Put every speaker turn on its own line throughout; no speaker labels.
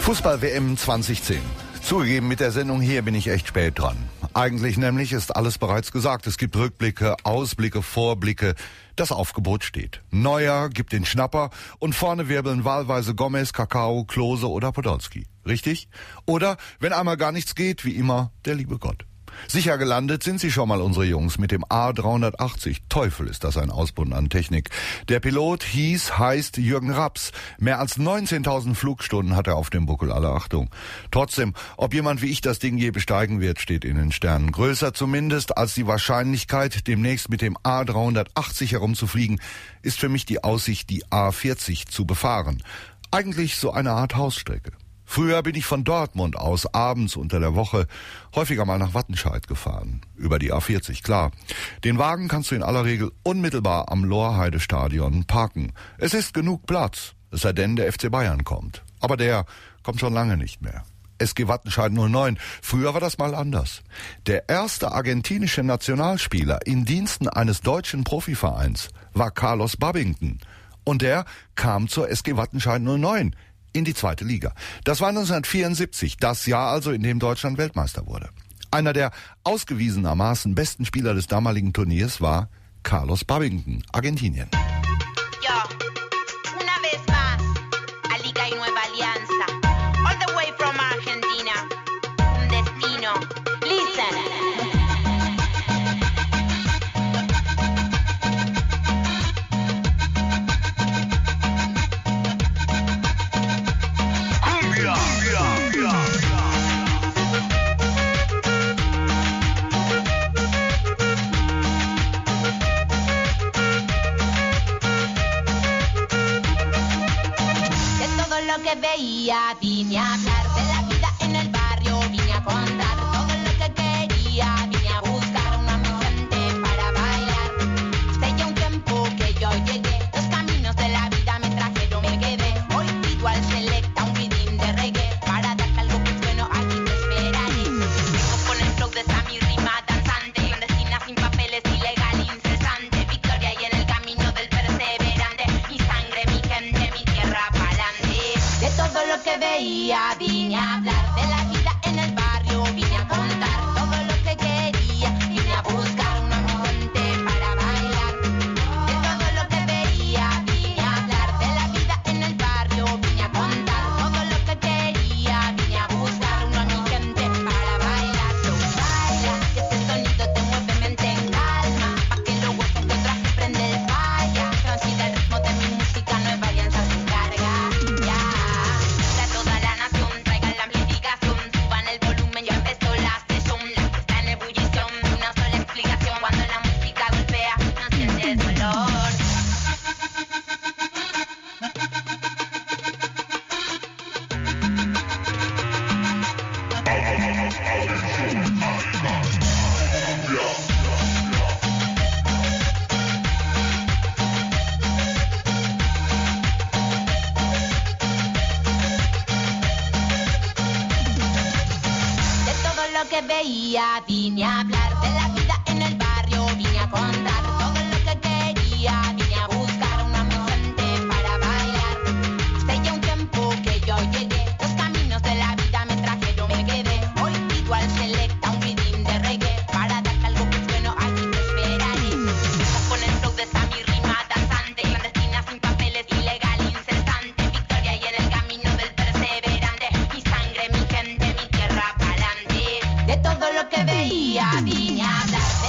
Fußball-WM 2010. Zugegeben, mit der Sendung hier bin ich echt spät dran. Eigentlich nämlich ist alles bereits gesagt. Es gibt Rückblicke, Ausblicke, Vorblicke. Das Aufgebot steht. Neuer gibt den Schnapper und vorne wirbeln wahlweise Gomez, Kakao, Klose oder Podolski. Richtig? Oder, wenn einmal gar nichts geht, wie immer, der liebe Gott. Sicher gelandet sind sie schon mal, unsere Jungs, mit dem A380. Teufel, ist das ein Ausbund an Technik. Der Pilot heißt Jürgen Raps. Mehr als 19.000 Flugstunden hat er auf dem Buckel, alle Achtung. Trotzdem, ob jemand wie ich das Ding je besteigen wird, steht in den Sternen. Größer zumindest als die Wahrscheinlichkeit, demnächst mit dem A380 herumzufliegen, ist für mich die Aussicht, die A40 zu befahren. Eigentlich so eine Art Hausstrecke. Früher bin ich von Dortmund aus abends unter der Woche häufiger mal nach Wattenscheid gefahren. Über die A40, klar. Den Wagen kannst du in aller Regel unmittelbar am Lorheide-Stadion parken. Es ist genug Platz, es sei denn, der FC Bayern kommt. Aber der kommt schon lange nicht mehr. SG Wattenscheid 09. Früher war das mal anders. Der erste argentinische Nationalspieler in Diensten eines deutschen Profivereins war Carlos Babington. Und der kam zur SG Wattenscheid 09. In die zweite Liga. Das war 1974, das Jahr also, in dem Deutschland Weltmeister wurde. Einer der ausgewiesenermaßen besten Spieler des damaligen Turniers war Carlos Babington, Argentinien.
Ja, una vez más, a Liga y Nueva Alianza, all the way from Argentina, un destino, listen. Veía, vine a hablar de la vida en el barrio, vine a contar todo lo que quería, vine a buscar una mi gente para bailar. Hace ya un tiempo que yo llegué, los caminos de la vida me trajeron, me quedé. Hoy pido al selecta un ritmo de reggae, para darte algo que es bueno, aquí te esperaré. Vengo con el flow de esa mi rima danzante, clandestina sin papeles, ilegal, incesante. Victoria y en el camino del perseverante, mi sangre, mi gente, mi tierra pa'lante. De todo lo que veía, vine a hablar de la vida en el barrio, vine a contar todo lo que quería, vine a buscar una mi gente para bailar. De todo lo que veía, vine a hablar de la vida en el barrio, vine a contar todo lo que quería, vine a buscar una mi gente para bailar. So baila, que ese sonido te mueve mente en calma, pa' que los huesos que traje prende el falla. Transmite el ritmo de mi música, Nueva Alianza se encarga, ya. Veía, vine a hablar de la vida en el barrio, vine a contar todo lo que quería, vine a buscar una mi gente para bailar. Hace ya un tiempo que yo llegué, los caminos de la vida me trajeron, me quedé. Hoy pido al selecta un ritmo de reggae, para darte algo que es bueno, aquí te esperaré. Vengo con el flow de esa mi rima danzante, clandestina sin papeles, ilegal, incesante. Victoria y en el camino del perseverante, mi sangre, mi gente, mi tierra pa'lante. De todo lo que veía, vine a hablar.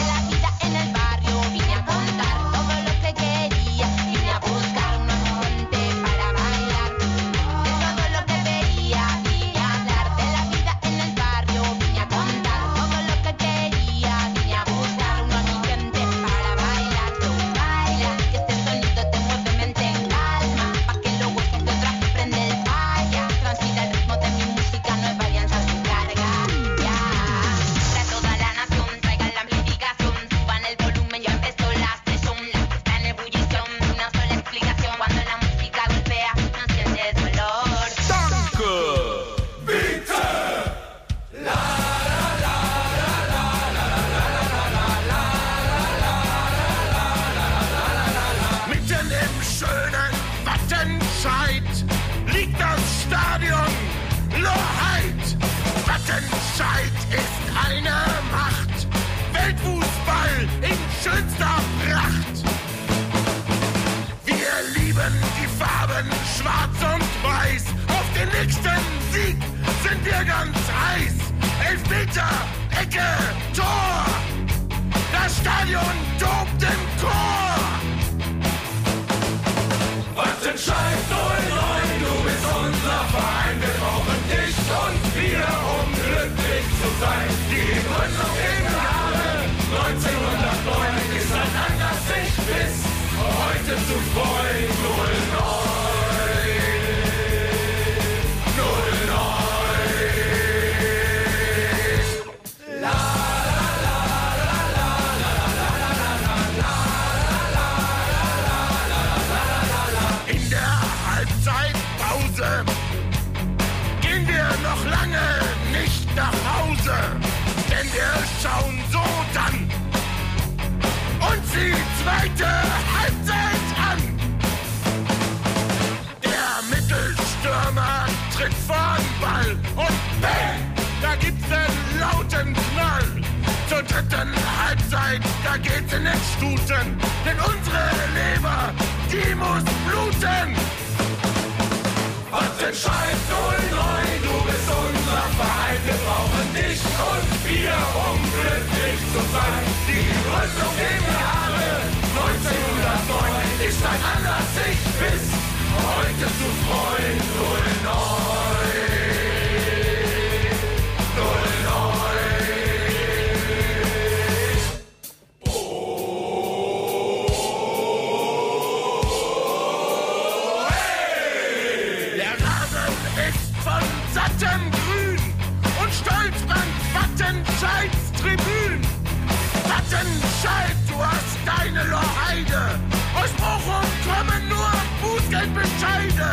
Elfmeter, Ecke, Tor! Das Stadion tobt im Chor! Wattenscheid 09, du bist unser Verein. Wir brauchen dich und wir, um glücklich zu sein. Die Gründung im Jahre 1909 ist ein Anlass, sich bis heute zu freuen. 09. Gehen wir noch lange nicht nach Hause, denn wir schauen so dann uns die zweite Halbzeit an. Der Mittelstürmer tritt vor den Ball und bang, da gibt's einen lauten Knall. Zur dritten Halbzeit, da geht's in den Stuten, denn unsere Leber, die muss bluten. Wattenscheid 09, du bist unser Verein. Wir brauchen dich und wir, um glücklich zu sein. Die Gründung im Jahre 1909 ist ein Anlass, sich bis heute zu freuen. 09. Von sattem Grün und Stolzbank Wattenscheids Tribün. Wattenscheid, du hast deine Lorheide. Aus Bochum kommen nur Bußgeldbescheide.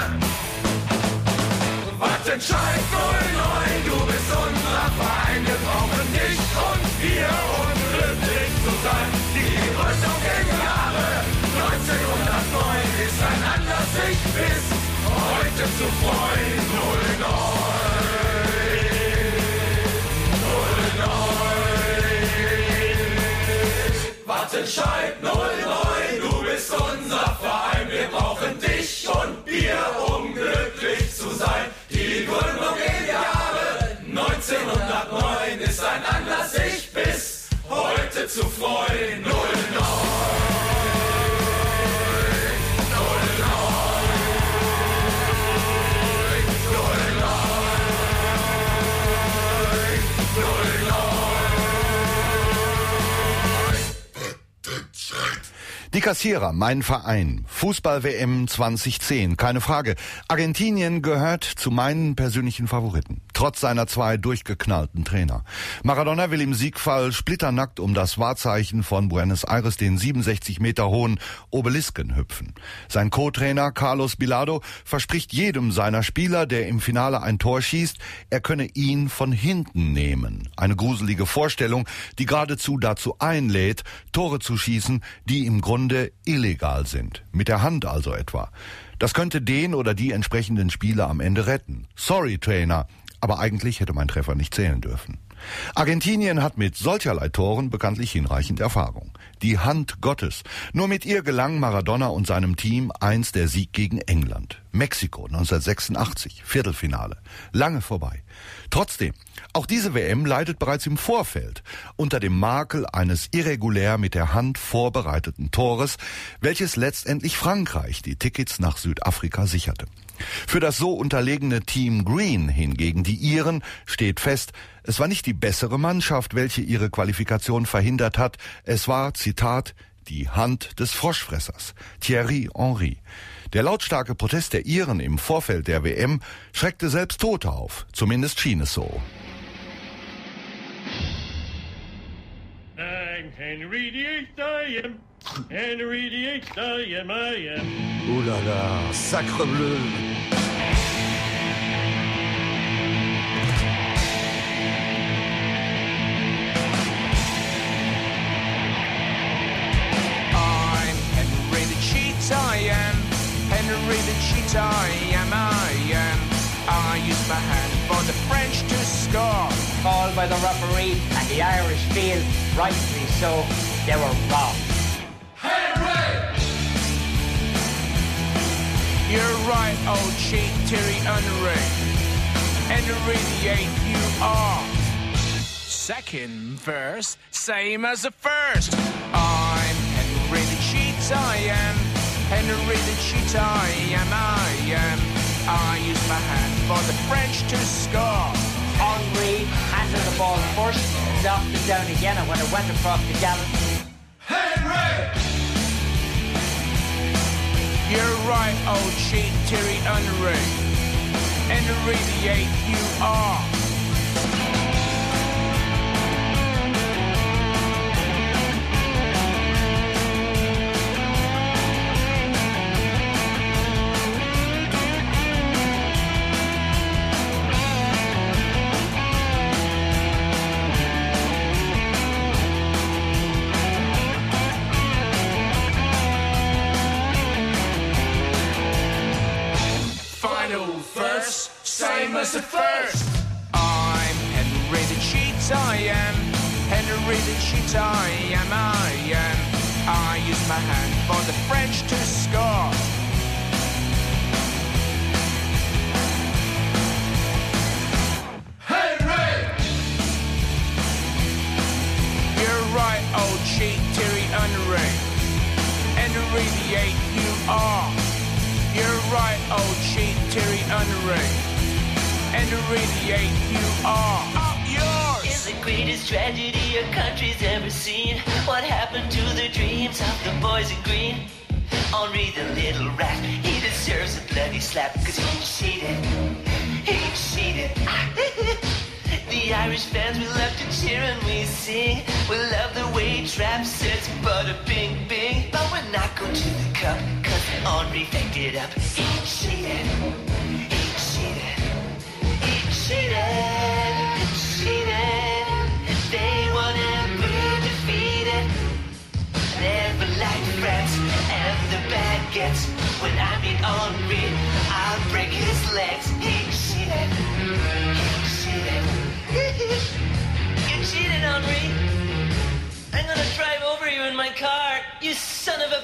Wattenscheid 09, du bist unser Verein. Wir brauchen dich und wir, um glücklich zu sein. Die Gründung im Jahre 1909 ist ein Anlass, sich bis heute zu freuen. 09. Wattenscheid 09, du bist unser Verein. Wir brauchen dich und wir, um glücklich zu sein. Die Gründung im Jahre 1909 ist ein Anlass, sich bis heute zu freuen. 09.
Die Kassierer, mein Verein. Fußball-WM 2010, keine Frage. Argentinien gehört zu meinen persönlichen Favoriten. Trotz seiner 2 durchgeknallten Trainer. Maradona will im Siegfall splitternackt um das Wahrzeichen von Buenos Aires, den 67 Meter hohen Obelisken, hüpfen. Sein Co-Trainer Carlos Bilardo verspricht jedem seiner Spieler, der im Finale ein Tor schießt, er könne ihn von hinten nehmen. Eine gruselige Vorstellung, die geradezu dazu einlädt, Tore zu schießen, die im Grunde illegal sind. Mit der Hand also etwa. Das könnte den oder die entsprechenden Spieler am Ende retten. Sorry, Trainer, aber eigentlich hätte mein Treffer nicht zählen dürfen. Argentinien hat mit solcherlei Toren bekanntlich hinreichend Erfahrung. Die Hand Gottes. Nur mit ihr gelang Maradona und seinem Team einst der Sieg gegen England. Mexiko 1986, Viertelfinale. Lange vorbei. Trotzdem, auch diese WM leidet bereits im Vorfeld unter dem Makel eines irregulär mit der Hand vorbereiteten Tores, welches letztendlich Frankreich die Tickets nach Südafrika sicherte. Für das so unterlegene Team Green hingegen, die Iren, steht fest, es war nicht die bessere Mannschaft, welche ihre Qualifikation verhindert hat. Es war, Zitat, die Hand des Froschfressers, Thierry Henry. Der lautstarke Protest der Iren im Vorfeld der WM schreckte selbst Tote auf. Zumindest schien es so.
Henry VIII, I am. Henry VIII, I am, I am.
Ouh là là, sacre bleu!
I'm Henry the Cheat, I am. Henry the Cheat, I am, I am. I use my hand for the French to score.
Called by the referee, and the Irish feel, rightly so, they were wrong.
You're right, old cheat, Thierry Henry. Henry VIII, you are. second verse, same as the first. I'm Henry the Cheat, I am. Henry the Cheat, I am. I use my hand for the French to score.
Henry handled the ball first, knocked it down again, and when it went across the gallon.
Henry!
You're right, old cheat, Thierry Henry. Henry the 8th, you are. Same as the first. I'm Henry the Cheat, I am. Henry the Cheat, I am. I use my hand for the French to score.
Henry!
You're right, old cheat, Thierry Henry. Henry the 8th, you are. You're right, old cheat, Thierry Henry. Henry the 8th, you are. Up yours!
It's the greatest tragedy a country's ever seen. What happened to the dreams of the boys in green? Henry the little rat, he deserves a bloody slap, cause he cheated. He cheated. The Irish fans, we love to cheer and we sing. We love the way he traps, says bada bing bing. But we're not going to the cup, cause Henry fucked it up. He cheated. He cheated. He cheated. Cheated. They won and we're defeated. Never liked France and the baguettes. When I meet Henry, I'll break his legs. He cheated. He cheated. You cheated, Henry. I'm gonna drive over you in my car, you son of a...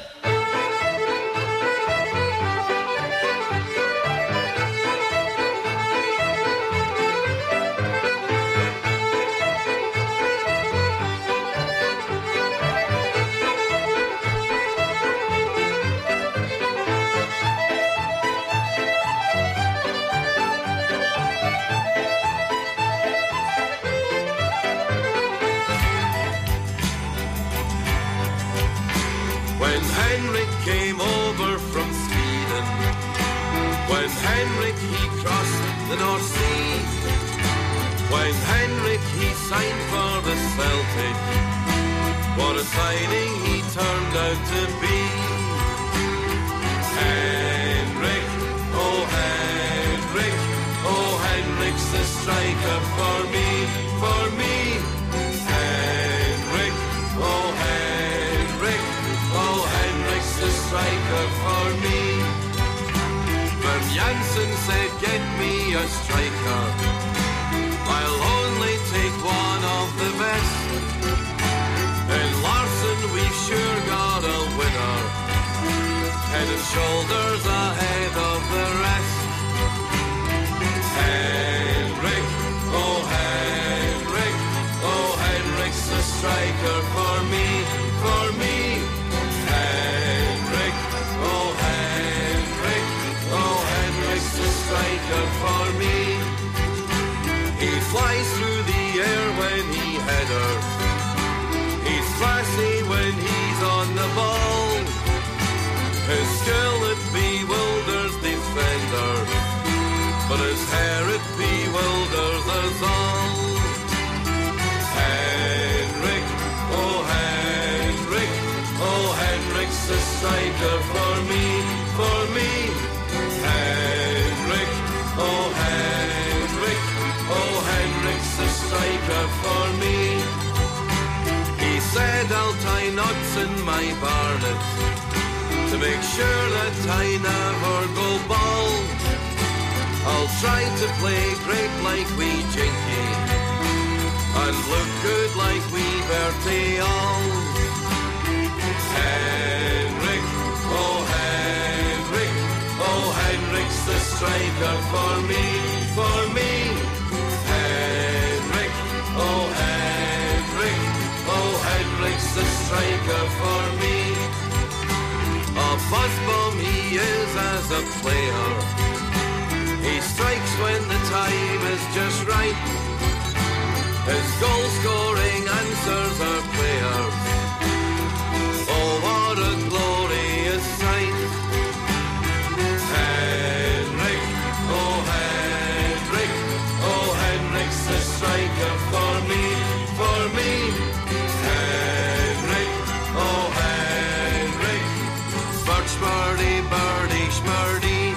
When Henrik came over from Sweden, when Henrik he crossed the North Sea, when Henrik he signed for the Celtic, what a signing he turned out to be. Henrik, oh Henrik's the striker for me, for me. Henrik, oh Henrik's the striker for me. When Janssen said, get me a striker, I'll only take one of the best. In Larsson we've sure got a winner, head and shoulders ahead of the rest. Henrik, oh Henrik's the striker for me, for me. Henrik, oh Henrik's the striker for me. He flies through the air when he headers. He's classy when he's on the ball. His skill it bewilders defenders, but his hair it bewilders us all. Henrik, oh Henrik's the striker for me, for me. Henrik, oh Henrik's the striker for me. He said I'll tie knots in my barnet to make sure that I never go bald. I'll try to play great like we Jinky and look good like we Bertie all. Henrik, oh Henrik's the striker for me, for me. Henrik, oh
bum he is as a player. He strikes when the time is just right. His goal-scoring answers are players. Oh, what a glorious sight. Henrik, oh Henrik, oh Henrik's the striker for me, for me. Henrik, oh Henrik, Birdy, Birdie, Schmurdy.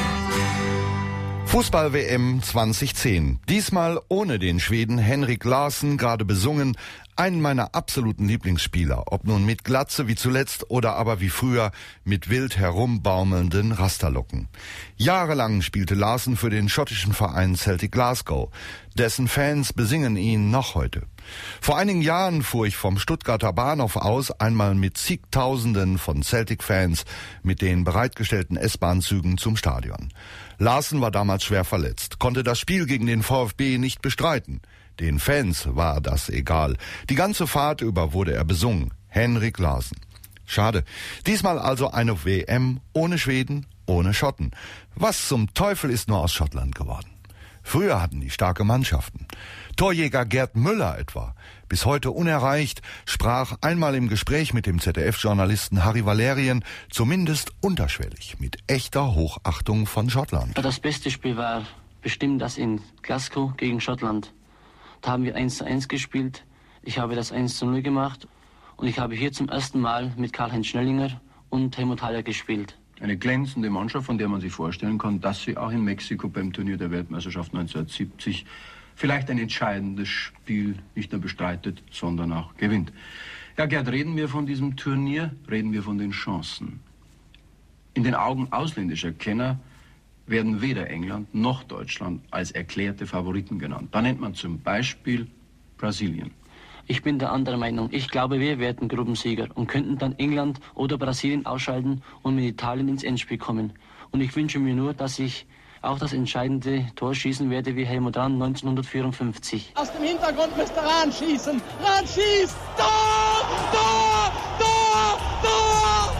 Fußball-WM 2010. Diesmal ohne den Schweden Henrik Larsson, gerade besungen, einen meiner absoluten Lieblingsspieler. Ob nun mit Glatze wie zuletzt oder aber wie früher mit wild herumbaumelnden Rasterlocken. Jahrelang spielte Larsson für den schottischen Verein Celtic Glasgow. Dessen Fans besingen ihn noch heute. Vor einigen Jahren fuhr ich vom Stuttgarter Bahnhof aus, einmal mit zigtausenden von Celtic-Fans mit den bereitgestellten S-Bahn-Zügen zum Stadion. Larsson war damals schwer verletzt, konnte das Spiel gegen den VfB nicht bestreiten. Den Fans war das egal. Die ganze Fahrt über wurde er besungen. Henrik Larsson. Schade. Diesmal also eine WM ohne Schweden, ohne Schotten. Was zum Teufel ist nur aus Schottland geworden? Früher hatten die starke Mannschaften. Torjäger Gerd Müller etwa, bis heute unerreicht, sprach einmal im Gespräch mit dem ZDF-Journalisten Harry Valerien zumindest unterschwellig mit echter Hochachtung von Schottland.
Das beste Spiel war bestimmt das in Glasgow gegen Schottland. Da haben wir 1:1 gespielt. Ich habe das 1:0 gemacht und ich habe hier zum ersten Mal mit Karl-Heinz Schnellinger und Helmut Haller gespielt.
Eine glänzende Mannschaft, von der man sich vorstellen kann, dass sie auch in Mexiko beim Turnier der Weltmeisterschaft 1970 vielleicht ein entscheidendes Spiel nicht nur bestreitet, sondern auch gewinnt. Ja, Gerd, reden wir von diesem Turnier, reden wir von den Chancen. In den Augen ausländischer Kenner werden weder England noch Deutschland als erklärte Favoriten genannt. Da nennt man zum Beispiel Brasilien.
Ich bin der anderer Meinung. Ich glaube, wir werden Gruppensieger und könnten dann England oder Brasilien ausschalten und mit Italien ins Endspiel kommen. Und ich wünsche mir nur, dass ich auch das entscheidende Tor schießen werde wie Helmut Rahn 1954.
Aus dem Hintergrund müsste Rahn schießen. Rahn schießt! Tor! Tor! Tor! Tor!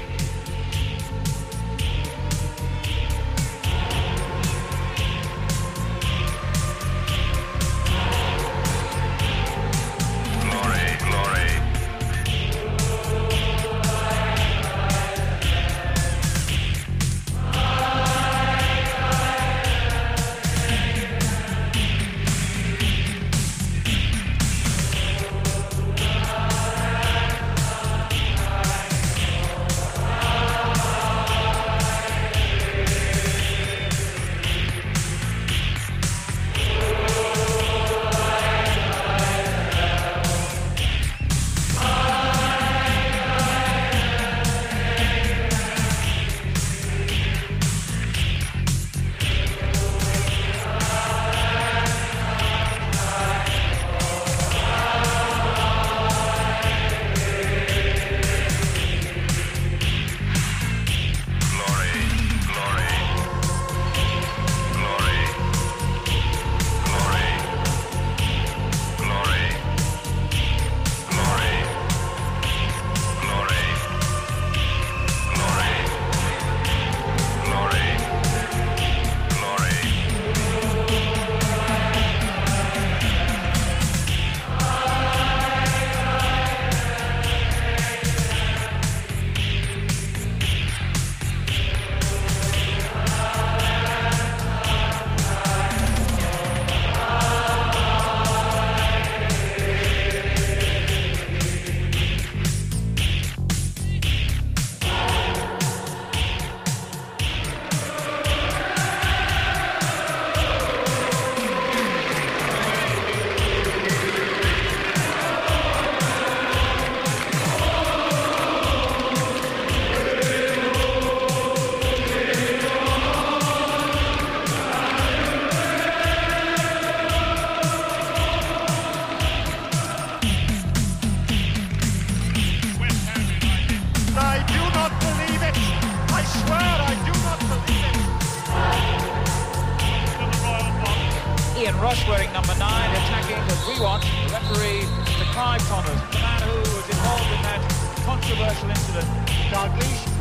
Ian Rush wearing number 9, attacking as we want. The referee, Mr. Clive Thomas, the man who was involved in that controversial incident. Dalglish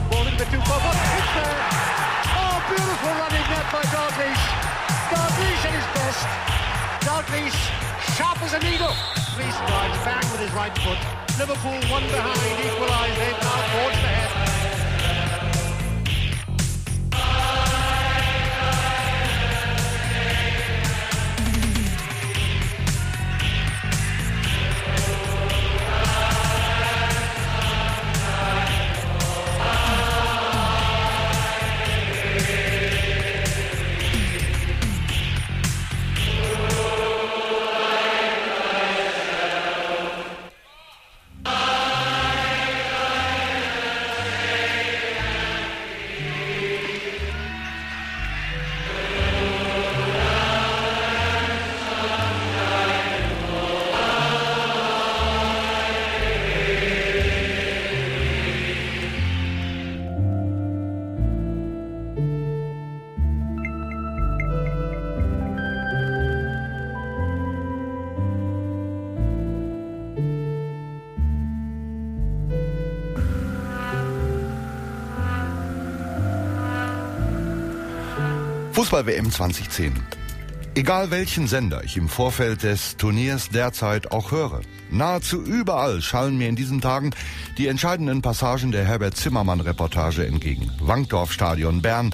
Ball in the 2-4-1. It's there. Oh, beautiful running net by Dalglish. Dalglish at his best. Dalglish, sharp as a needle. Three strides, bang with his right foot. Liverpool one behind, equalised. They've now forged ahead.
Fußball-WM 2010. Egal welchen Sender ich im Vorfeld des Turniers derzeit auch höre, nahezu überall schallen mir in diesen Tagen die entscheidenden Passagen der Herbert Zimmermann-Reportage entgegen. Wankdorf-Stadion, Bern,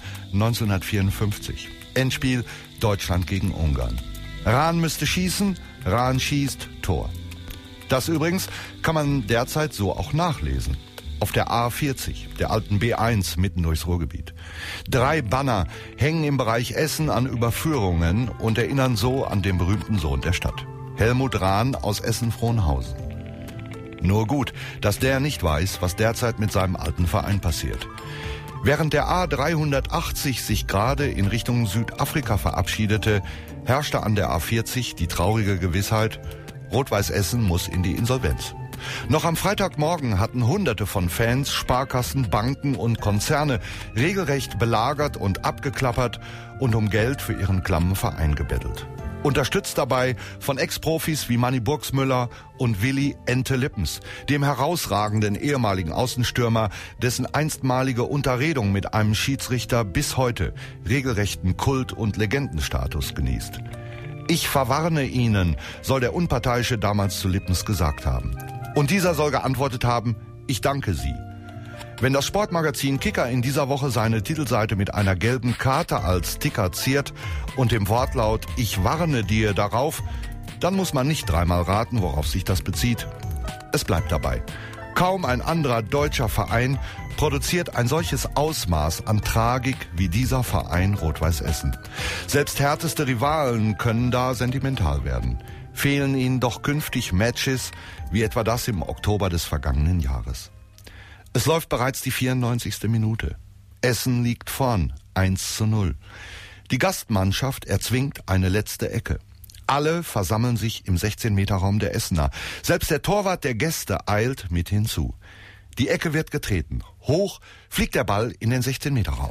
1954. Endspiel Deutschland gegen Ungarn. Rahn müsste schießen, Rahn schießt, Tor. Das übrigens kann man derzeit so auch nachlesen. Auf der A40, der alten B1 mitten durchs Ruhrgebiet. 3 Banner hängen im Bereich Essen an Überführungen und erinnern so an den berühmten Sohn der Stadt. Helmut Rahn aus Essen-Frohnhausen. Nur gut, dass der nicht weiß, was derzeit mit seinem alten Verein passiert. Während der A380 sich gerade in Richtung Südafrika verabschiedete, herrschte an der A40 die traurige Gewissheit, Rot-Weiß Essen muss in die Insolvenz. Noch am Freitagmorgen hatten Hunderte von Fans, Sparkassen, Banken und Konzerne regelrecht belagert und abgeklappert und um Geld für ihren klammen Verein gebettelt. Unterstützt dabei von Ex-Profis wie Manny Burgsmüller und Willi Ente Lippens, dem herausragenden ehemaligen Außenstürmer, dessen einstmalige Unterredung mit einem Schiedsrichter bis heute regelrechten Kult- und Legendenstatus genießt. Ich verwarne Ihnen, soll der Unparteiische damals zu Lippens gesagt haben. Und dieser soll geantwortet haben, ich danke Sie. Wenn das Sportmagazin Kicker in dieser Woche seine Titelseite mit einer gelben Karte als Sticker ziert und dem Wortlaut Ich warne dir darauf, dann muss man nicht dreimal raten, worauf sich das bezieht. Es bleibt dabei. Kaum ein anderer deutscher Verein produziert ein solches Ausmaß an Tragik wie dieser Verein Rot-Weiß Essen. Selbst härteste Rivalen können da sentimental werden. Fehlen ihnen doch künftig Matches, wie etwa das im Oktober des vergangenen Jahres. Es läuft bereits die 94. Minute. Essen liegt vorn, 1:0. Die Gastmannschaft erzwingt eine letzte Ecke. Alle versammeln sich im 16-Meter-Raum der Essener. Selbst der Torwart der Gäste eilt mit hinzu. Die Ecke wird getreten. Hoch fliegt der Ball in den 16-Meter-Raum.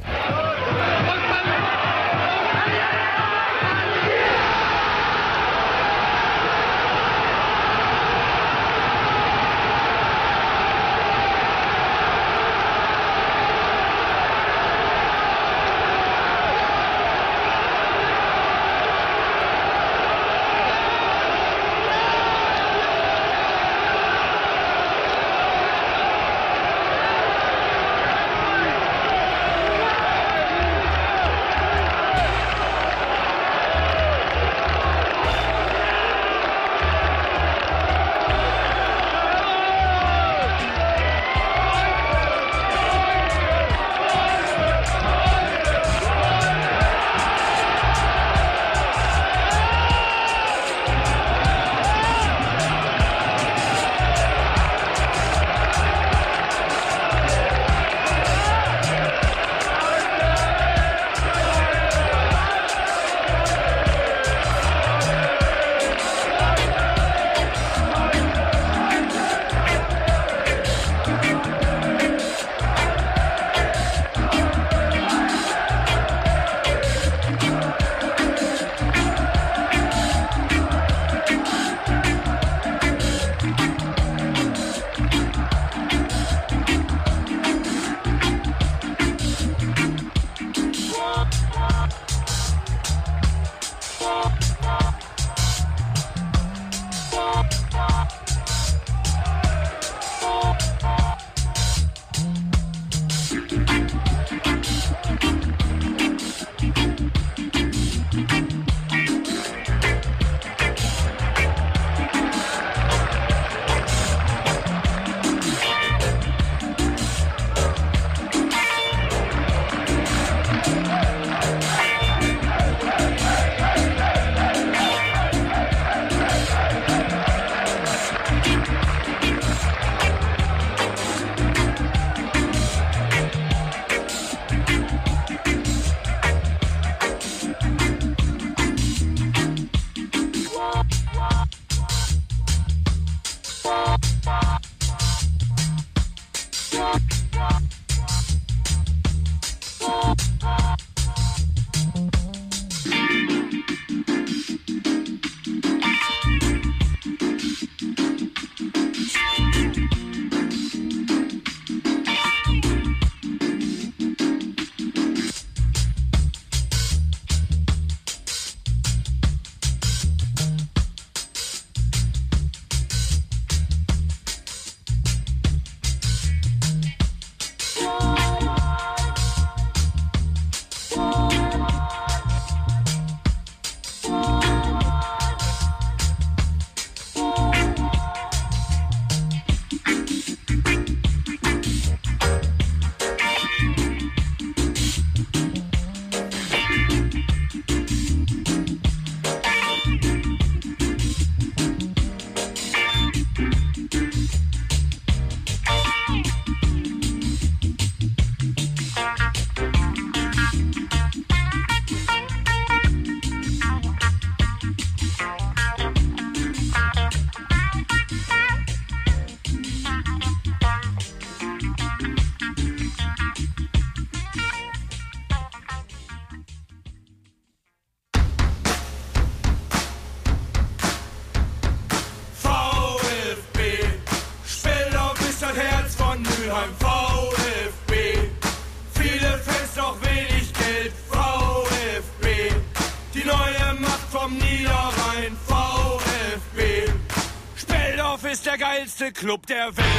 der geilste Club der Welt.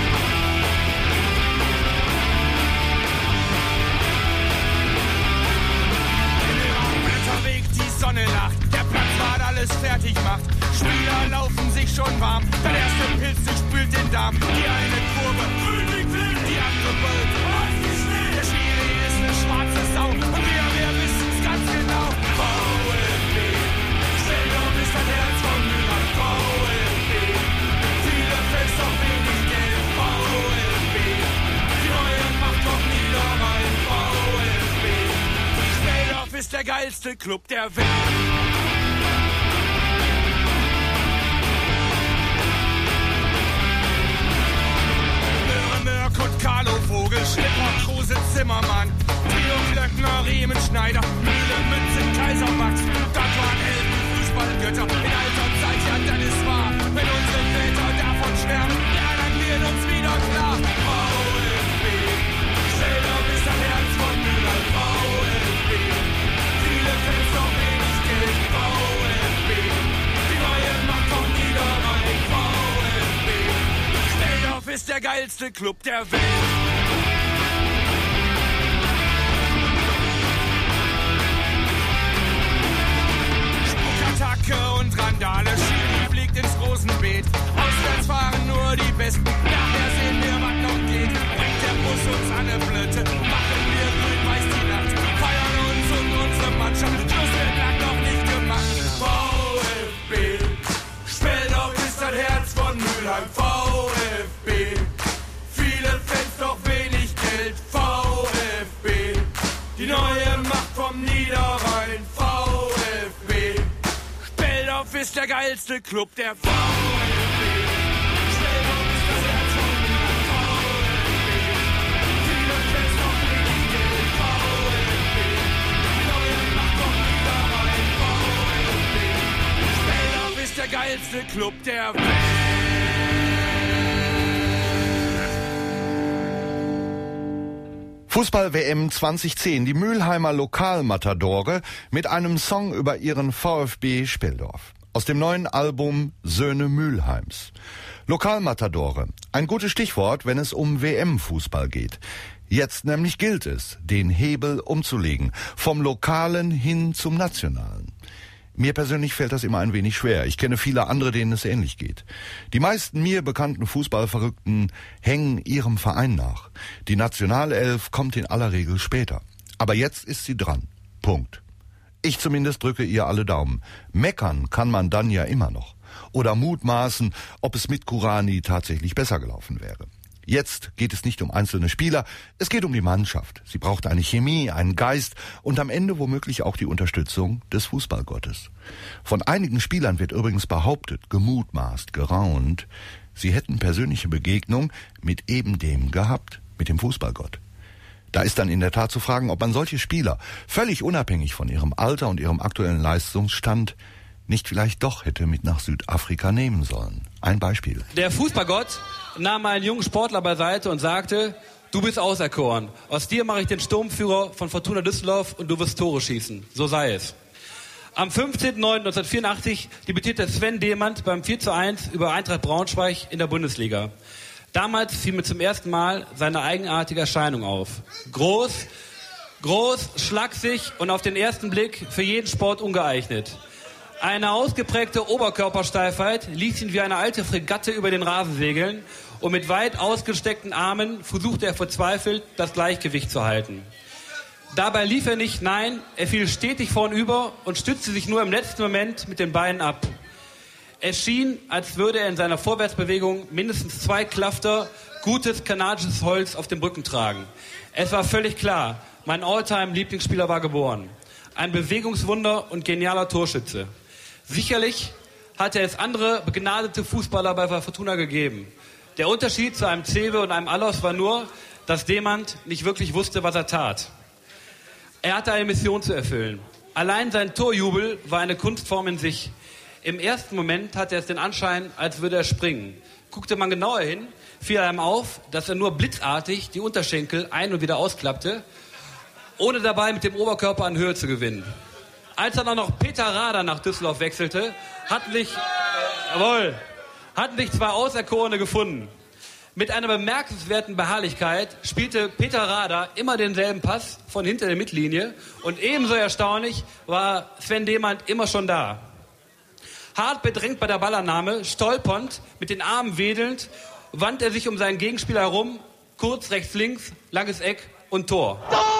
Die Sonne lacht, der Platzwart alles fertig macht. Spieler laufen sich schon warm, der erste Pilz durchspült den Darm. Die eine Kurve, die andere Böll. Der Schiri ist eine schwarze Sau und wir wissen's ganz genau. VfB, Stadion ist das Herz von Mühlheim. VfB, viele Fans, doch wenig Geld. VfB, die neue Macht vom Niederrhein. VfB, Stadion ist der geilste Club der Welt. Mörk und Carlo Vogel, Schlipper, Kruse, Zimmermann, Theo Glöckner, Riemenschneider, Mühle, Mütze, Kaiser, Max, das waren Helden, Fußballgötter, in alter Zeit, ja, dann ist wahr, wenn unsere Väter davon schwärmen, ja, dann wird uns wieder klar. VfB, Stadion ist das Herz von Mühlheim. VfB, viele Fans, doch wenig Geld. VfB, die neue Macht vom Niederrhein. VfB, Stadion ist der geilste Club der Welt. Spukattacke und Randale, Schiri fliegt ins Rosenbeet. Auswärts fahren nur die Besten, nachher sehen wir, was noch geht. Bringt der Bus uns an eine Blöte, machen wir grün-weiß die Nacht. Feiern uns und unsere Mannschaft, Schluss wird lang noch nicht gemacht. VfB, Speldorf ist das Herz von Mülheim. VfB, viele Fans, doch wenig Geld. VfB, die neue Macht vom Niederrhein. VfB, Speldorf ist der geilste Club der VfB. Speldorf ist das Herz von Mülheim. VfB, viele Fans, doch wenig Geld. VfB, die neue Macht vom Niederrhein. VfB, Speldorf ist der geilste Club der Welt.
Fußball-WM 2010, die Mülheimer Lokalmatadore mit einem Song über ihren VfB Speldorf. Aus dem neuen Album Söhne Mülheims. Lokalmatadore, ein gutes Stichwort, wenn es um WM-Fußball geht. Jetzt nämlich gilt es, den Hebel umzulegen, vom Lokalen hin zum Nationalen. Mir persönlich fällt das immer ein wenig schwer. Ich kenne viele andere, denen es ähnlich geht. Die meisten mir bekannten Fußballverrückten hängen ihrem Verein nach. Die Nationalelf kommt in aller Regel später. Aber jetzt ist sie dran. Punkt. Ich zumindest drücke ihr alle Daumen. Meckern kann man dann ja immer noch. Oder mutmaßen, ob es mit Kurani tatsächlich besser gelaufen wäre. Jetzt geht es nicht um einzelne Spieler, es geht um die Mannschaft. Sie braucht eine Chemie, einen Geist und am Ende womöglich auch die Unterstützung des Fußballgottes. Von einigen Spielern wird übrigens behauptet, gemutmaßt, geraunt, sie hätten persönliche Begegnung mit eben dem gehabt, mit dem Fußballgott. Da ist dann in der Tat zu fragen, ob man solche Spieler, völlig unabhängig von ihrem Alter und ihrem aktuellen Leistungsstand, nicht vielleicht doch hätte mit nach Südafrika nehmen sollen. Ein Beispiel.
Der Fußballgott nahm einen jungen Sportler beiseite und sagte, du bist auserkoren. Aus dir mache ich den Sturmführer von Fortuna Düsseldorf und du wirst Tore schießen. So sei es. Am 15.09.1984 debütierte Sven Demand beim 4:1 über Eintracht Braunschweig in der Bundesliga. Damals fiel mir zum ersten Mal seine eigenartige Erscheinung auf. Groß, schlaksig und auf den ersten Blick für jeden Sport ungeeignet. Eine ausgeprägte Oberkörpersteifheit ließ ihn wie eine alte Fregatte über den Rasen segeln und mit weit ausgestreckten Armen versuchte er verzweifelt, das Gleichgewicht zu halten. Dabei lief er nicht, nein, er fiel stetig vornüber und stützte sich nur im letzten Moment mit den Beinen ab. Es schien, als würde er in seiner Vorwärtsbewegung mindestens 2 Klafter gutes kanadisches Holz auf dem Rücken tragen. Es war völlig klar, mein Alltime-Lieblingsspieler war geboren. Ein Bewegungswunder und genialer Torschütze. Sicherlich hatte es andere begnadete Fußballer bei Fortuna gegeben. Der Unterschied zu einem Cewe und einem Allos war nur, dass Demand nicht wirklich wusste, was er tat. Er hatte eine Mission zu erfüllen. Allein sein Torjubel war eine Kunstform in sich. Im ersten Moment hatte es den Anschein, als würde er springen. Guckte man genauer hin, fiel einem auf, dass er nur blitzartig die Unterschenkel ein- und wieder ausklappte, ohne dabei mit dem Oberkörper an Höhe zu gewinnen. Als dann auch noch Peter Rader nach Düsseldorf wechselte, hatten sich hatten sich zwei Auserkorene gefunden. Mit einer bemerkenswerten Beharrlichkeit spielte Peter Rader immer denselben Pass von hinter der Mittellinie und ebenso erstaunlich war Sven Demand immer schon da. Hart bedrängt bei der Ballannahme, stolpernd, mit den Armen wedelnd, wandte er sich um seinen Gegenspieler herum, kurz rechts, links, langes Eck und Tor.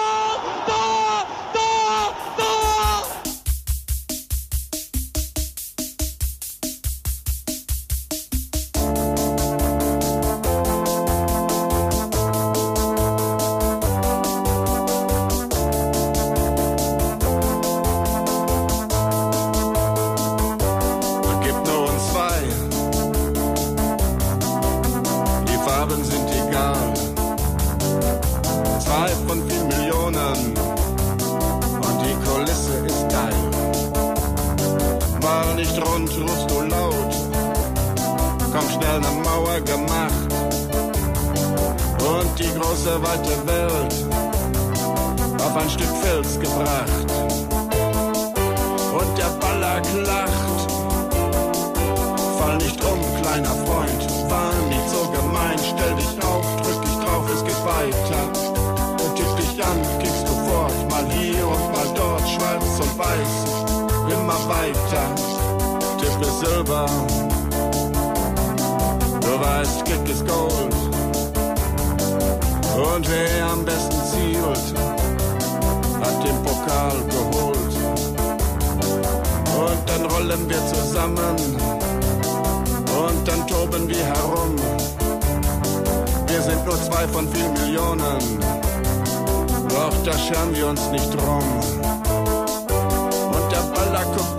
Weite Welt auf ein Stück Fels gebracht und der Ballack lacht. Fall nicht um, kleiner Freund, war nicht so gemein. Stell dich auf, drück dich drauf, es geht weiter. Und tipp dich an, kickst du fort, mal hier und mal dort, schwarz und weiß, immer weiter. Tippe Silber, du weißt, Kick ist Gold. Und wer am besten zielt, hat den Pokal geholt. Und dann rollen wir zusammen und dann toben wir herum. Wir sind nur 2 von 4 Millionen, doch da scheren wir uns nicht drum. Und der Baller guckt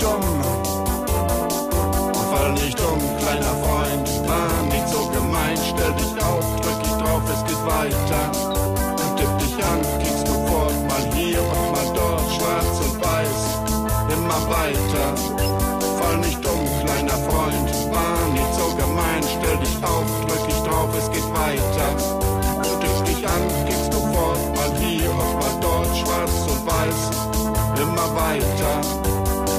fall nicht um, kleiner Freund, war nicht so gemein. Stell dich auf, drück dich drauf, es geht weiter. Und tipp dich an, kriegst du fort, mal hier und mal dort, schwarz und weiß, immer weiter. Fall nicht um, kleiner Freund, war nicht so gemein. Stell dich auf, drück dich drauf, es geht weiter. Und tipp dich an, kriegst du fort, mal hier und mal dort, schwarz und weiß, immer weiter.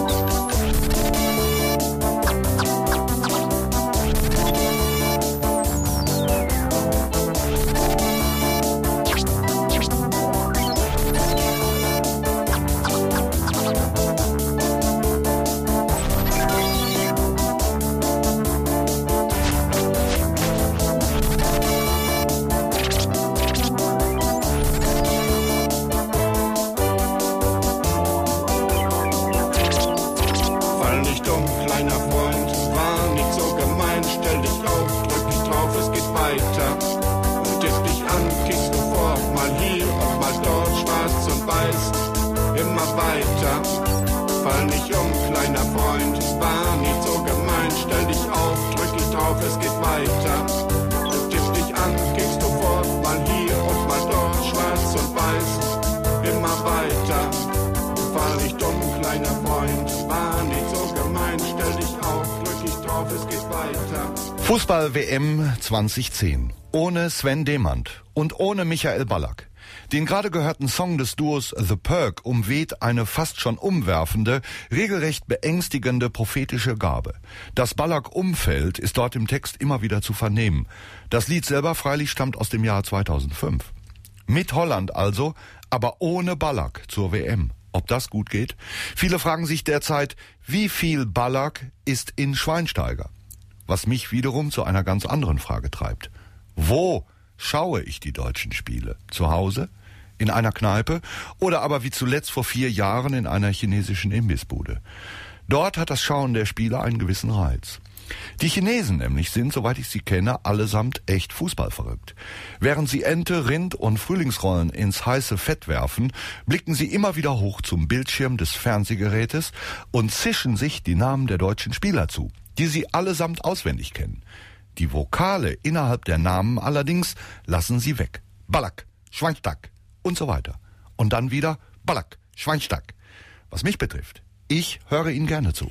Fußball-WM 2010. Ohne Sven Demand und ohne Michael Ballack. Den gerade gehörten Song des Duos The Perk umweht eine fast schon umwerfende, regelrecht beängstigende prophetische Gabe. Dass Ballack umfällt, ist dort im Text immer wieder zu vernehmen. Das Lied selber freilich stammt aus dem Jahr 2005. Mit Holland also, aber ohne Ballack zur WM. Ob das gut geht? Viele fragen sich derzeit, wie viel Ballack ist in Schweinsteiger? Was mich wiederum zu einer ganz anderen Frage treibt. Wo schaue ich die deutschen Spiele? Zu Hause? In einer Kneipe? Oder aber wie zuletzt vor 4 Jahren in einer chinesischen Imbissbude? Dort hat das Schauen der Spiele einen gewissen Reiz. Die Chinesen nämlich sind, soweit ich sie kenne, allesamt echt fußballverrückt. Während sie Ente, Rind und Frühlingsrollen ins heiße Fett werfen, blicken sie immer wieder hoch zum Bildschirm des Fernsehgerätes und zischen sich die Namen der deutschen Spieler zu, die sie allesamt auswendig kennen. Die Vokale innerhalb der Namen allerdings lassen sie weg. Ballack, Schweinsteiger und so weiter. Und dann wieder Ballack, Schweinsteiger. Was mich betrifft, ich höre ihnen gerne zu.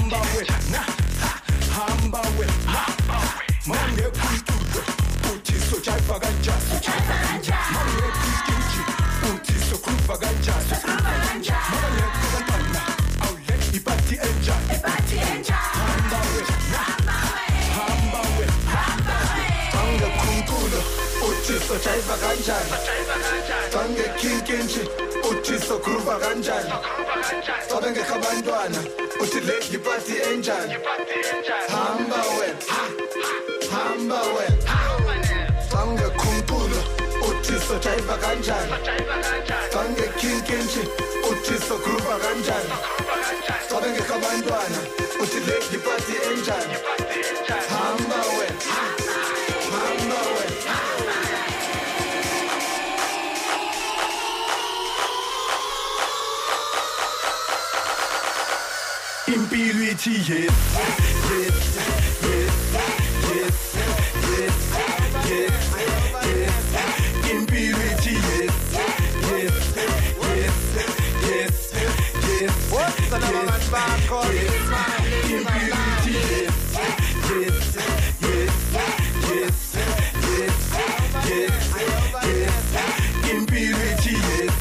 hambawe na hambawe mange kuntulo uthi sochaifa kanjani mange kuskichi uthi sokruva kanjani mange kubantwana awule ipati enjani hambawe na hambawe mange kuntulo uthi sochaifa kanjani mange kinkinchi uthi sokruva kanjani Sabenge kabantwana uthi le yipati enjani hamba wena sange khumpulo uthi sochaiva kanjani sange kinkinchi uthi sogruva kanjani sabenge kabantwana uthi le yipati enjani hamba wena impilo ithi yes impilo ithi yes what's the number one bar called impilo ithi yes impilo ithi yes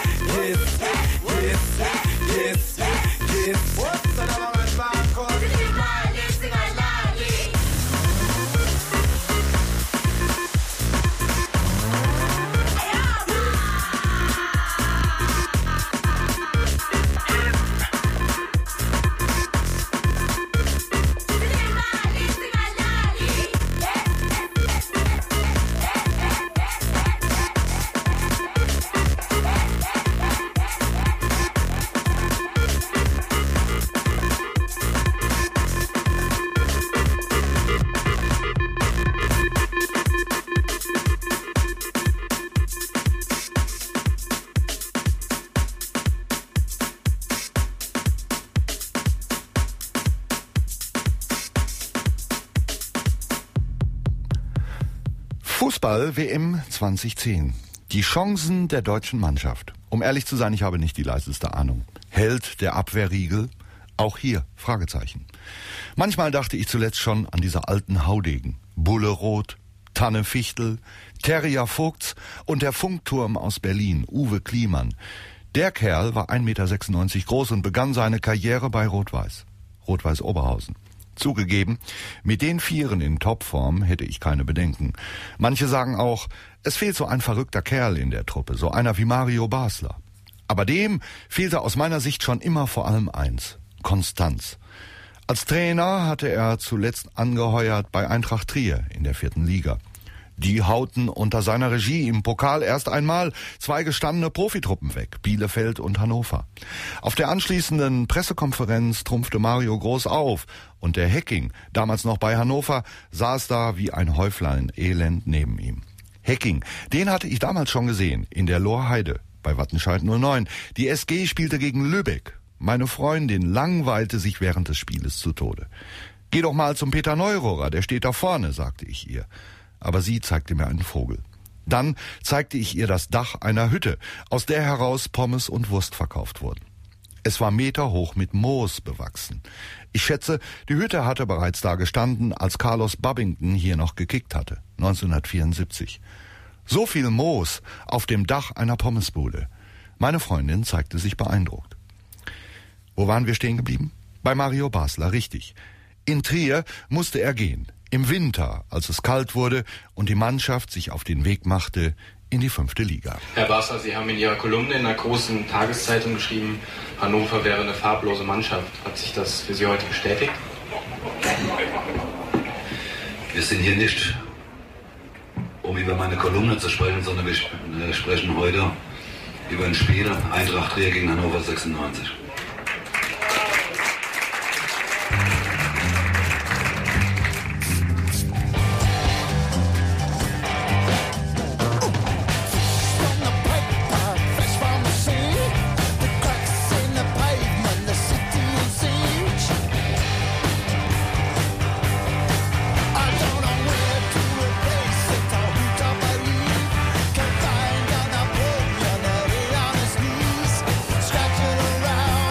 what's the number one bar called
Fußball-WM 2010. Die Chancen der deutschen Mannschaft. Um ehrlich zu sein, ich habe nicht die leiseste Ahnung. Hält der Abwehrriegel? Auch hier Fragezeichen. Manchmal dachte ich zuletzt schon an diese alten Haudegen. Bulle Roth, Tanne Fichtel, Terrier Vogts und der Funkturm aus Berlin, Uwe Kliemann. Der Kerl war 1,96 Meter groß und begann seine Karriere bei Rot-Weiß Oberhausen. Zugegeben, mit den Vieren in Topform hätte ich keine Bedenken. Manche sagen auch, es fehlt so ein verrückter Kerl in der Truppe, so einer wie Mario Basler. Aber dem fehlte aus meiner Sicht schon immer vor allem eins: Konstanz. Als Trainer hatte er zuletzt angeheuert bei Eintracht Trier in der 4. Liga. Die hauten unter seiner Regie im Pokal erst einmal 2 gestandene Profitruppen weg, Bielefeld und Hannover. Auf der anschließenden Pressekonferenz trumpfte Mario groß auf und der Hecking, damals noch bei Hannover, saß da wie ein Häuflein Elend neben ihm. Hecking, den hatte ich damals schon gesehen, in der Lorheide bei Wattenscheid 09. Die SG spielte gegen Lübeck. Meine Freundin langweilte sich während des Spieles zu Tode. Geh doch mal zum Peter Neurohrer, der steht da vorne, sagte ich ihr. Aber sie zeigte mir einen Vogel. Dann zeigte ich ihr das Dach einer Hütte, aus der heraus Pommes und Wurst verkauft wurden. Es war meterhoch mit Moos bewachsen. Ich schätze, die Hütte hatte bereits da gestanden, als Carlos Babington hier noch gekickt hatte, 1974. So viel Moos auf dem Dach einer Pommesbude. Meine Freundin zeigte sich beeindruckt. Wo waren wir stehen geblieben? Bei Mario Basler, richtig. In Trier musste er gehen. Im Winter, als es kalt wurde und die Mannschaft sich auf den Weg machte in die 5. Liga.
Herr Basler, Sie haben in Ihrer Kolumne in einer großen Tageszeitung geschrieben, Hannover wäre eine farblose Mannschaft. Hat sich das für Sie heute bestätigt?
Wir sind hier nicht, um über meine Kolumne zu sprechen, sondern wir sprechen heute über ein Spiel Eintracht Trier gegen Hannover 96.
Scratching around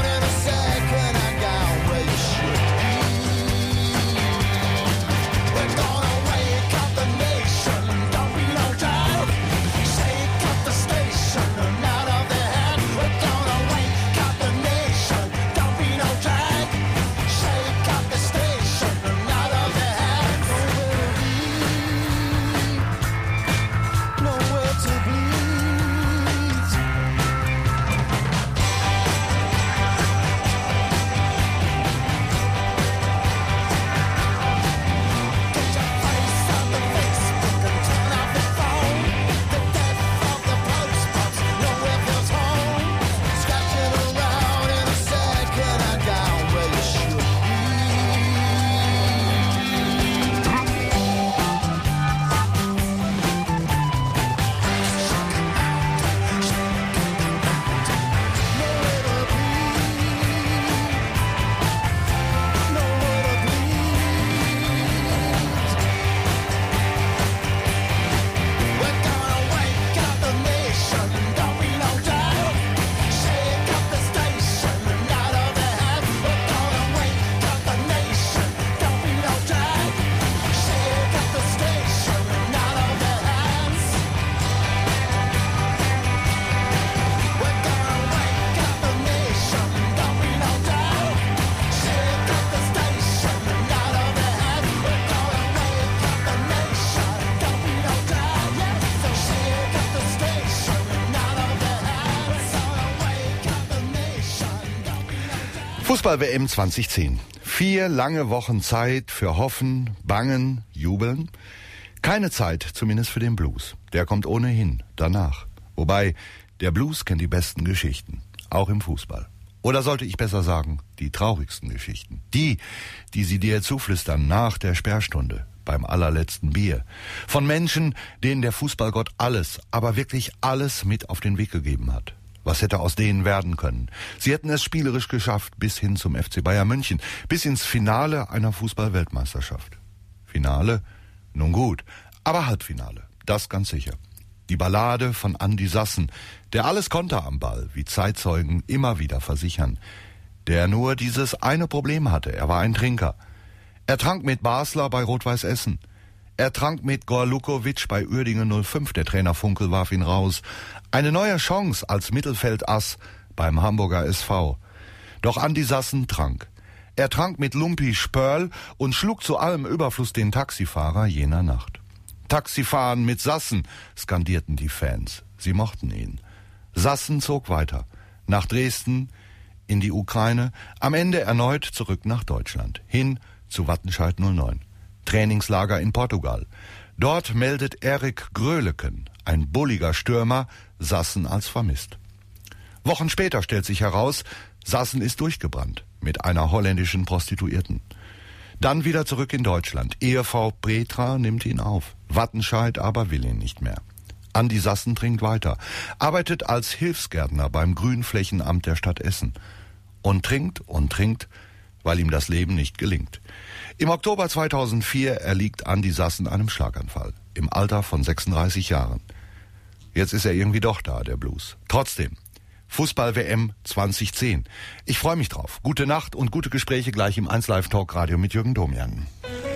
Fußball-WM 2010. 4 lange Wochen Zeit für Hoffen, Bangen, Jubeln. Keine Zeit, zumindest für den Blues. Der kommt ohnehin danach. Wobei, der Blues kennt die besten Geschichten. Auch im Fußball. Oder sollte ich besser sagen, die traurigsten Geschichten. Die sie dir zuflüstern nach der Sperrstunde, beim allerletzten Bier. Von Menschen, denen der Fußballgott alles, aber wirklich alles mit auf den Weg gegeben hat. Was hätte aus denen werden können? Sie hätten es spielerisch geschafft bis hin zum FC Bayern München, bis ins Finale einer Fußball-Weltmeisterschaft. Finale? Nun gut, aber Halbfinale, das ganz sicher. Die Ballade von Andi Sassen, der alles konnte am Ball, wie Zeitzeugen immer wieder versichern. Der nur dieses eine Problem hatte, er war ein Trinker. Er trank mit Basler bei Rot-Weiß Essen. Er trank mit Gorlukovic bei Uerdingen 05, der Trainer Funkel warf ihn raus. Eine neue Chance als Mittelfeldass beim Hamburger SV. Doch Andi Sassen trank. Er trank mit Lumpi Spörl und schlug zu allem Überfluss den Taxifahrer jener Nacht. Taxifahren mit Sassen, skandierten die Fans. Sie mochten ihn. Sassen zog weiter. Nach Dresden, in die Ukraine, am Ende erneut zurück nach Deutschland. Hin zu Wattenscheid 09. Trainingslager in Portugal. Dort meldet Erik Gröleken, ein bulliger Stürmer, Sassen als vermisst. Wochen später stellt sich heraus, Sassen ist durchgebrannt mit einer holländischen Prostituierten. Dann wieder zurück in Deutschland. Ehefrau Petra nimmt ihn auf. Wattenscheid aber will ihn nicht mehr. Andi Sassen trinkt weiter, arbeitet als Hilfsgärtner beim Grünflächenamt der Stadt Essen. Und trinkt, weil ihm das Leben nicht gelingt. Im Oktober 2004 erliegt Andi Sassen einem Schlaganfall. Im Alter von 36 Jahren. Jetzt ist er irgendwie doch da, der Blues. Trotzdem, Fußball-WM 2010. Ich freue mich drauf. Gute Nacht und gute Gespräche gleich im 1Live-Talk-Radio mit Jürgen Domian.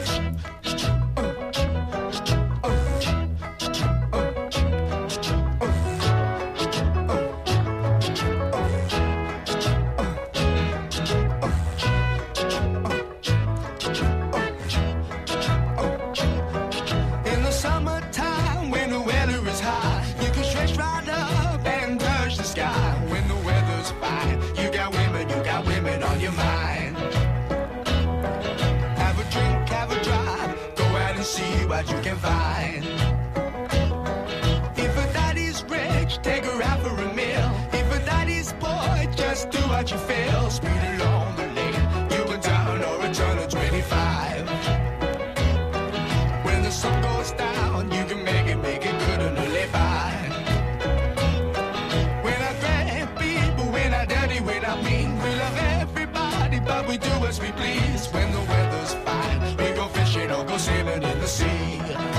You can find. If a daddy's rich, take her out for a meal. If a daddy's poor, just do what you feel. Speed along the lane, you can turn or return to 25. When the sun goes down, you can make it good and live by. We're not great people, we're not dirty, we're not mean. We love everybody, but we do as we please. When the weather's fine, we go fishing or go sailing in the sea.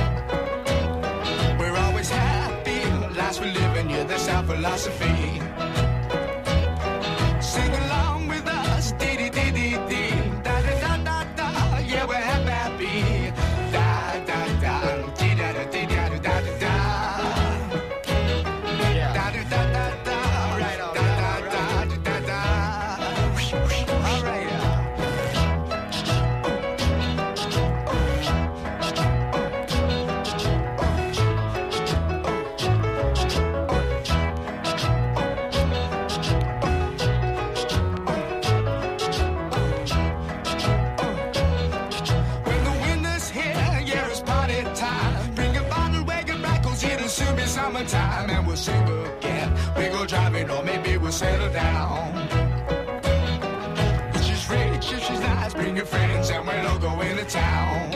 We're always happy, lives we live in, yeah, that's our philosophy. Sing along with us, dee-dee-dee-dee-dee, da-da-da-da-da, yeah, we're happy, da-da-da, dee-da-da-dee-da-da-da-da, da-da-da-da-da, right on, da-da-da-da-da, all right. Summertime and we'll sing again. We go driving or maybe we'll settle down. If she's rich, if she's nice, bring your friends and we'll all go into town.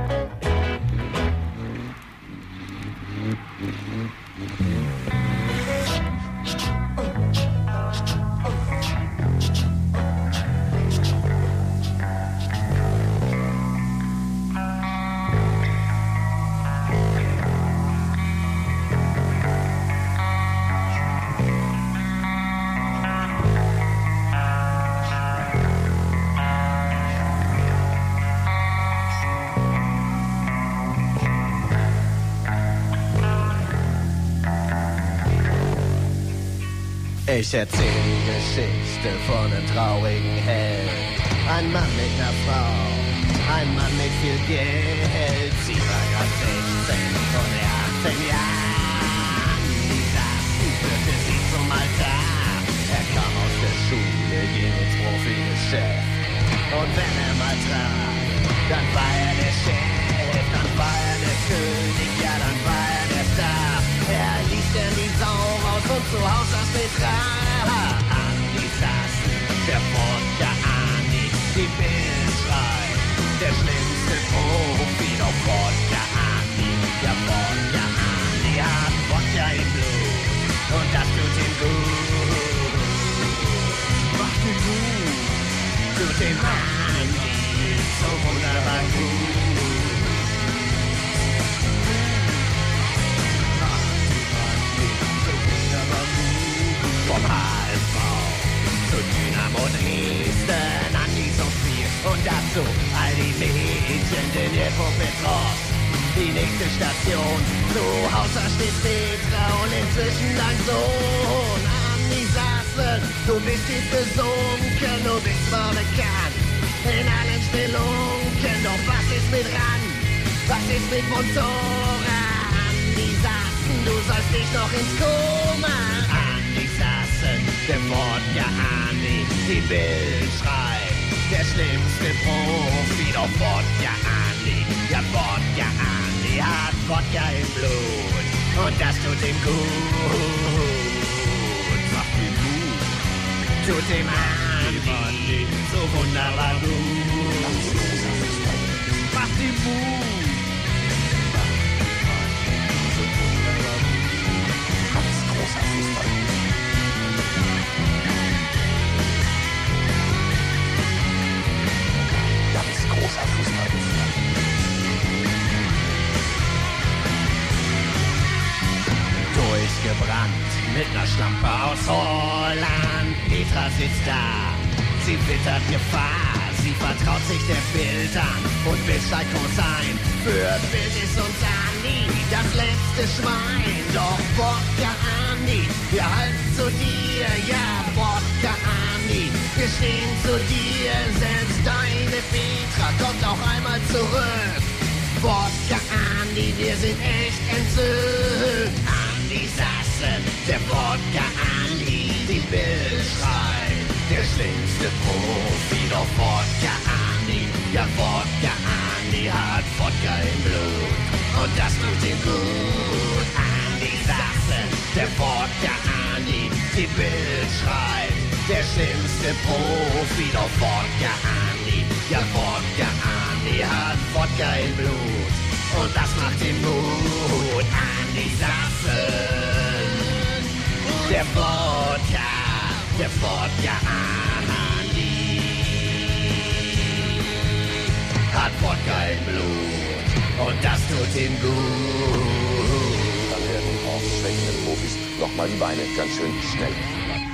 Ich erzähl die Geschichte von einem traurigen Held. Ein Mann mit einer Frau, ein Mann mit viel Geld. Sie war grad 16 und er 18 Jahren. Die Sachen führte sie zum Altar. Er kam aus der Schule Freunde gehen ins Profi-Geschäft. Und wenn er mal traf, dann war er der Chef, dann war er der König, ja, dann war er der Star. Er ließ denn die Sau raus und zu Haus aus Betrag. Andi Sassen, der Wodka Andi, die Bildschrei, der schlimmste Profi, doch Wodka Andi, der Wodka Andi hat Wodka im Blut und das tut ihm gut. Macht ihm gut, tut dem Andi so wunderbar gut. Vom HSV zu Dynamo Dresden, Andi so viel und dazu all die Mädchen, den Dnipropetrovsk. Die nächste Station, zu Hause steht Petra und inzwischen dein Sohn. Andi Sassen, du bist tief gesunken, du bist zwar bekannt in allen Spelunken, doch was ist mit Ran? Was ist mit Motora? Andi Sassen, du sollst dich noch ins Koma. Andi Sassen, der Wodka Andi, die Bild schreit, der schlimmste Profi, doch Wodka Andi, ja Wodka Andi hat Wodka im Blut und das tut ihm gut. Macht ihm gut, tut dem Andi so wunderbar gut. Macht ihm gut. Ganz großer Fußball. Ganz großer Fußball. Durchgebrannt mit ner Schlampe aus Holland. Petra sitzt da, sie wittert Gefahr. Sie vertraut sich der Bild an und will Psycho sein. Für Bild ist uns Andi das letzte Schwein. Doch Wodka Andi, wir halten zu dir. Ja, Wodka Andi, wir stehen zu dir. Selbst deine Petra kommt auch einmal zurück. Wodka Andi, wir sind echt entzückt. Andi Sassen, der Wodka Andi, die Bild schreit. Der schlimmste Profi, doch Wodka Andi, ja Wodka Andi hat Wodka im Blut und das tut ihm gut. Andi Sassen, der Wodka Andi, die Bild schreit. Der schlimmste Profi, doch Wodka Andi, ja Wodka Andi hat Wodka im Blut und das macht ihm gut. Andi Sassen, der Wodka Andi hat Wodka im Blut und das tut ihm gut.
Dann werden die formschwächenden Profis nochmal die Beine ganz schön schnell.